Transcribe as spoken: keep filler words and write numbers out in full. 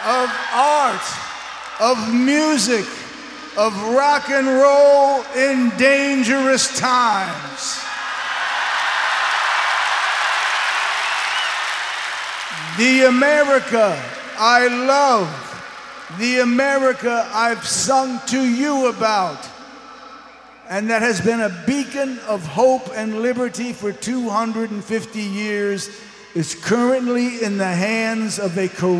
of art, of music, of rock and roll in dangerous times. The America I love, the America I've sung to you about, and that has been a beacon of hope and liberty for two hundred fifty years, is currently in the hands of a corrupt